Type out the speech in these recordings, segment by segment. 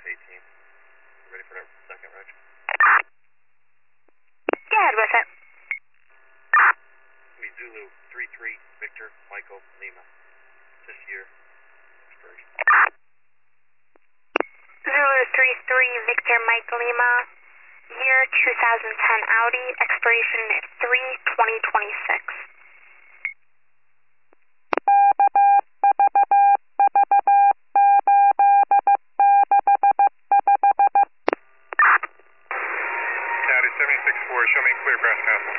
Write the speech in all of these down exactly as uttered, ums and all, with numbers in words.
eighteen. Ready for that second, Reg? Go ahead with it. Be Zulu three three Victor Michael Lima. This year expiration. Zulu three three Victor Mike Lima, year two thousand ten Audi, expiration three twenty twenty-six. County seventy-six four, show me clear Grass Castle.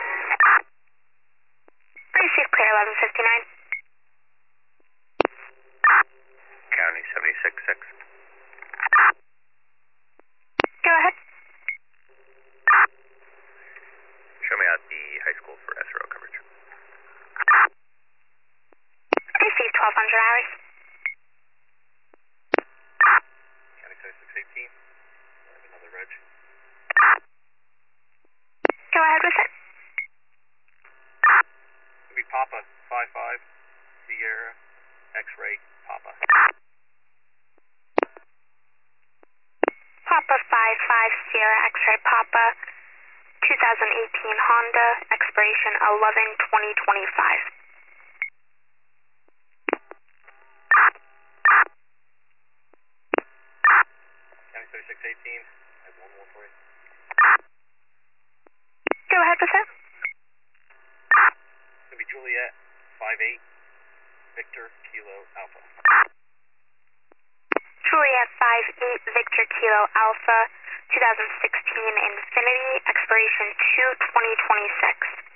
Receive clear eleven fifty-nine. County seventy-six six. Go ahead. Show me out the high school for S R O coverage. Receive twelve hundred hours. County seventy-six eighteen. I have another Reg. Go ahead with it. It'll be Papa five five Sierra X-ray Papa. Papa five five Sierra X-ray Papa, two thousand eighteen Honda, expiration eleven twenty twenty-five. County seventy-six eighteen. I have one more for you. Go ahead with it. It'll be Juliet five eight Victor Kilo Alpha. Juliet five eight Victor Kilo Alpha, two thousand sixteen Infinity, expiration two twenty twenty-six.